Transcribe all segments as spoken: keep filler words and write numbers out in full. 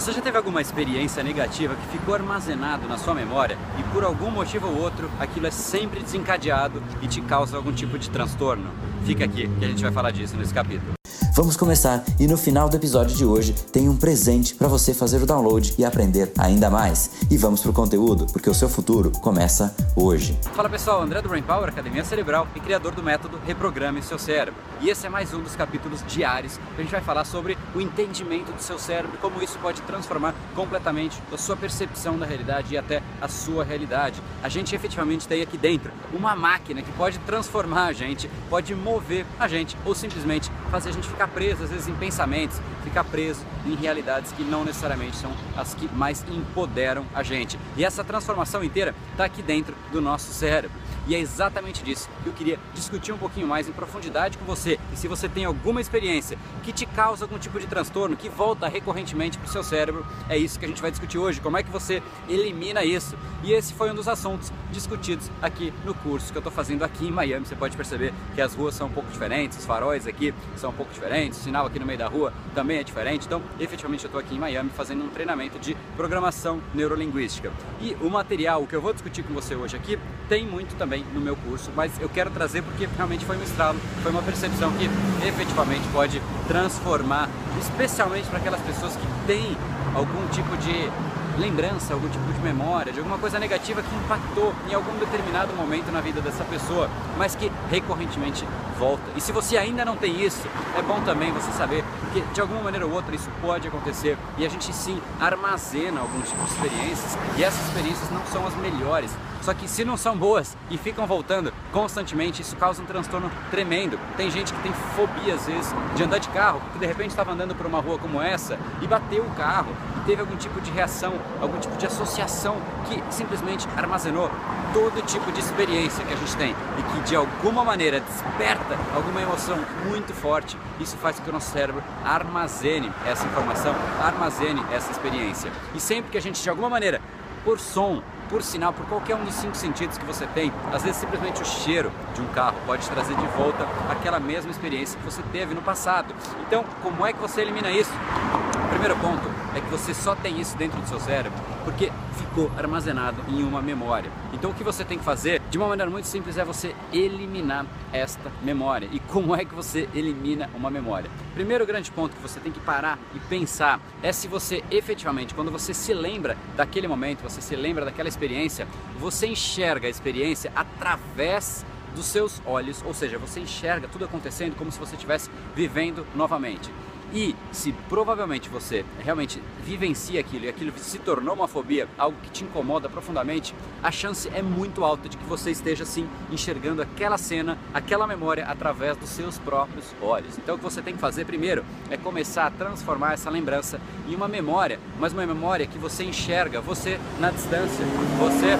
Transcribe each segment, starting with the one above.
Você já teve alguma experiência negativa que ficou armazenado na sua memória e por algum motivo ou outro aquilo é sempre desencadeado e te causa algum tipo de transtorno? Fica aqui que a gente vai falar disso nesse capítulo. Vamos começar e no final do episódio de hoje tem um presente para você fazer o download e aprender ainda mais. E vamos pro conteúdo, porque o seu futuro começa hoje. Fala pessoal, André do Brain Power, Academia Cerebral e criador do método Reprograme Seu Cérebro. E esse é mais um dos capítulos diários que a gente vai falar sobre o entendimento do seu cérebro, como isso pode transformar completamente a sua percepção da realidade e até a sua realidade. A gente efetivamente tem aqui dentro uma máquina que pode transformar a gente, pode mover a gente ou simplesmente fazer a gente ficar preso às vezes em pensamentos, ficar preso em realidades que não necessariamente são as que mais empoderam a gente. E essa transformação inteira está aqui dentro do nosso cérebro. E é exatamente disso que eu queria discutir um pouquinho mais em profundidade com você. E se você tem alguma experiência que te causa algum tipo de transtorno, que volta recorrentemente para o seu cérebro, é isso que a gente vai discutir hoje. Como é que você elimina isso? E esse foi um dos assuntos discutidos aqui no curso que eu estou fazendo aqui em Miami. Você pode perceber que as ruas são um pouco diferentes, os faróis aqui são um pouco diferentes, o sinal aqui no meio da rua também é diferente. Então, efetivamente, eu estou aqui em Miami fazendo um treinamento de programação neurolinguística. E o material que eu vou discutir com você hoje aqui tem muito também no meu curso, mas eu quero trazer porque realmente foi um estralo, foi uma percepção que efetivamente pode transformar, especialmente para aquelas pessoas que têm algum tipo de lembrança, algum tipo de memória, de alguma coisa negativa que impactou em algum determinado momento na vida dessa pessoa, mas que recorrentemente volta. E se você ainda não tem isso, é bom também você saber que de alguma maneira ou outra isso pode acontecer e a gente sim armazena algum tipo de experiências e essas experiências não são as melhores. Só que se não são boas e ficam voltando constantemente, isso causa um transtorno tremendo. Tem gente que tem fobia às vezes de andar de carro, porque de repente estava andando por uma rua como essa e bateu o carro e teve algum tipo de reação, algum tipo de associação que simplesmente armazenou todo tipo de experiência que a gente tem e que de alguma maneira desperta alguma emoção muito forte. Isso faz com que o nosso cérebro armazene essa informação, armazene essa experiência. E sempre que a gente de alguma maneira, por som, por sinal, por qualquer um dos cinco sentidos que você tem, às vezes simplesmente o cheiro de um carro pode trazer de volta aquela mesma experiência que você teve no passado. Então, como é que você elimina isso? O primeiro ponto é que você só tem isso dentro do seu cérebro porque ficou armazenado em uma memória. Então o que você tem que fazer, de uma maneira muito simples, é você eliminar esta memória. E como é que você elimina uma memória? Primeiro grande ponto que você tem que parar e pensar é se você efetivamente, quando você se lembra daquele momento, você se lembra daquela experiência, você enxerga a experiência através dos seus olhos, ou seja, você enxerga tudo acontecendo como se você estivesse vivendo novamente. E se provavelmente você realmente vivencia aquilo e aquilo se tornou uma fobia, algo que te incomoda profundamente, a chance é muito alta de que você esteja sim enxergando aquela cena, aquela memória através dos seus próprios olhos. Então o que você tem que fazer primeiro é começar a transformar essa lembrança em uma memória, mas uma memória que você enxerga você na distância, você...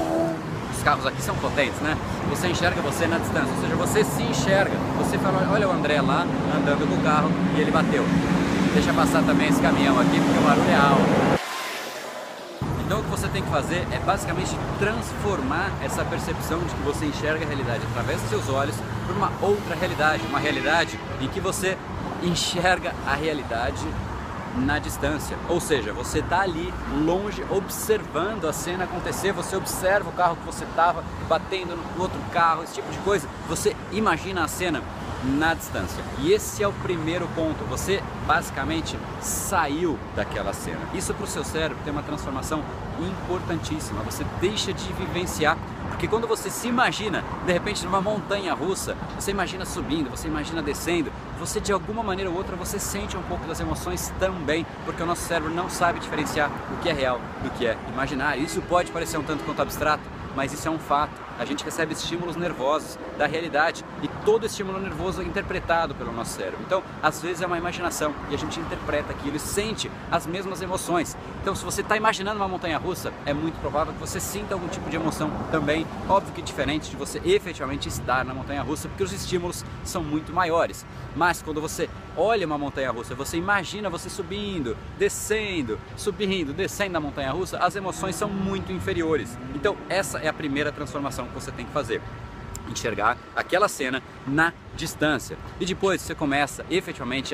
Os carros aqui são potentes, né? Você enxerga você na distância, ou seja, você se enxerga. Você fala, olha o André lá andando com o carro e ele bateu. Deixa passar também esse caminhão aqui porque o barulho é alto. Então o que você tem que fazer é basicamente transformar essa percepção de que você enxerga a realidade através dos seus olhos por uma outra realidade, uma realidade em que você enxerga a realidade na distância, ou seja, você está ali longe observando a cena acontecer, você observa o carro que você estava batendo no outro carro, esse tipo de coisa, você imagina a cena na distância. E esse é o primeiro ponto, você basicamente saiu daquela cena. Isso para o seu cérebro tem uma transformação importantíssima, você deixa de vivenciar, porque quando você se imagina, de repente, numa montanha russa, você imagina subindo, você imagina descendo, você de alguma maneira ou outra, você sente um pouco das emoções também, porque o nosso cérebro não sabe diferenciar o que é real do que é imaginário. Isso pode parecer um tanto quanto abstrato, mas isso é um fato. A gente recebe estímulos nervosos da realidade e todo estímulo nervoso é interpretado pelo nosso cérebro. Então, às vezes é uma imaginação e a gente interpreta aquilo e sente as mesmas emoções. Então, se você está imaginando uma montanha-russa, é muito provável que você sinta algum tipo de emoção também, óbvio que diferente de você efetivamente estar na montanha-russa, porque os estímulos são muito maiores. Mas quando você olha uma montanha-russa, você imagina você subindo, descendo, subindo, descendo a montanha-russa, as emoções são muito inferiores. Então, essa é a primeira transformação que você tem que fazer. Enxergar aquela cena na distância. E depois você começa efetivamente a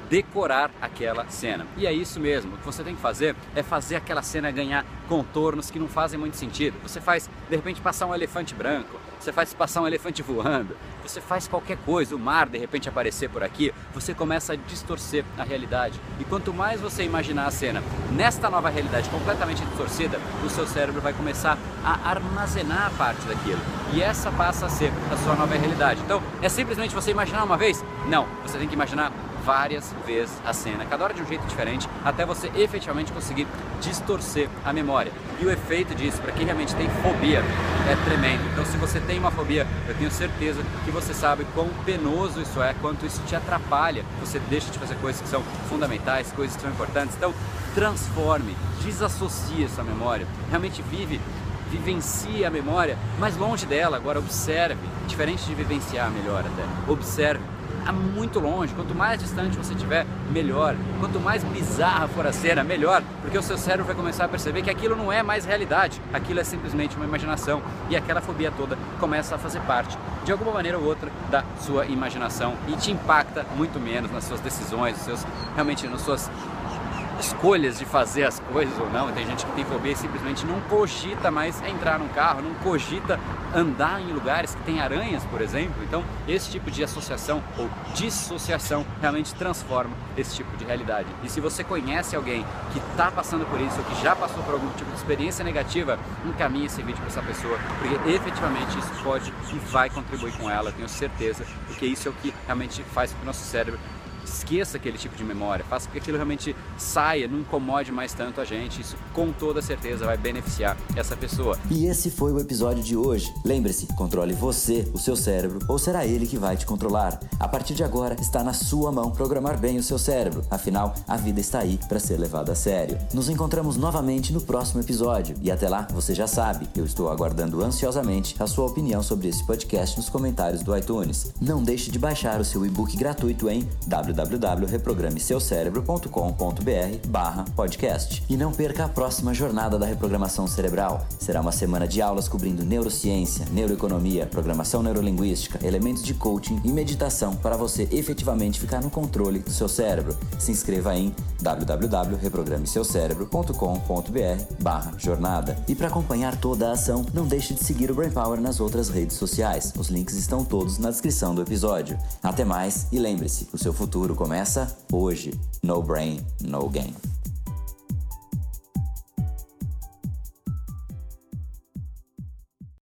decorar aquela cena. E é isso mesmo, o que você tem que fazer é fazer aquela cena ganhar contornos que não fazem muito sentido. Você faz, de repente, passar um elefante branco, você faz passar um elefante voando, você faz qualquer coisa, o mar de repente aparecer por aqui, você começa a distorcer a realidade. E quanto mais você imaginar a cena nesta nova realidade completamente distorcida, o seu cérebro vai começar a armazenar parte daquilo. E essa passa a ser a sua nova realidade. Então, é simplesmente você imaginar uma vez? Não, você tem que imaginar várias vezes a cena, cada hora de um jeito diferente, até você efetivamente conseguir distorcer a memória. E o efeito disso, para quem realmente tem fobia, é tremendo. Então, se você tem uma fobia, eu tenho certeza que você sabe quão penoso isso é, quanto isso te atrapalha, você deixa de fazer coisas que são fundamentais, coisas que são importantes. Então, transforme, desassocie essa memória, realmente vive vivencie a memória, mas longe dela. Agora observe, diferente de vivenciar melhor até, observe a muito longe. Quanto mais distante você estiver, melhor. Quanto mais bizarra for a cena, melhor, porque o seu cérebro vai começar a perceber que aquilo não é mais realidade, aquilo é simplesmente uma imaginação, e aquela fobia toda começa a fazer parte, de alguma maneira ou outra, da sua imaginação e te impacta muito menos nas suas decisões, nos seus, realmente nas suas escolhas de fazer as coisas ou não. Tem gente que tem fobia e simplesmente não cogita mais entrar num carro, não cogita andar em lugares que tem aranhas, por exemplo. Então, esse tipo de associação ou dissociação realmente transforma esse tipo de realidade. E se você conhece alguém que está passando por isso, ou que já passou por algum tipo de experiência negativa, encaminhe esse vídeo para essa pessoa, porque efetivamente isso pode e vai contribuir com ela, tenho certeza, porque isso é o que realmente faz com que o nosso cérebro esqueça aquele tipo de memória, faça com que aquilo realmente saia, não incomode mais tanto a gente. Isso com toda certeza vai beneficiar essa pessoa. E esse foi o episódio de hoje. Lembre-se, controle você, o seu cérebro, ou será ele que vai te controlar? A partir de agora, está na sua mão programar bem o seu cérebro. Afinal, a vida está aí para ser levada a sério. Nos encontramos novamente no próximo episódio. E até lá, você já sabe, eu estou aguardando ansiosamente a sua opinião sobre esse podcast nos comentários do iTunes. Não deixe de baixar o seu e-book gratuito em w w w ponto reprograme seu cérebro ponto com ponto b r barra podcast. E não perca a próxima jornada da reprogramação cerebral. Será uma semana de aulas cobrindo neurociência, neuroeconomia, programação neurolinguística, elementos de coaching e meditação para você efetivamente ficar no controle do seu cérebro. Se inscreva em w w w ponto reprograme seu cérebro ponto com ponto b r barra jornada. E para acompanhar toda a ação, não deixe de seguir o Brain Power nas outras redes sociais. Os links estão todos na descrição do episódio. Até mais e lembre-se, o seu futuro começa hoje. No brain, no game.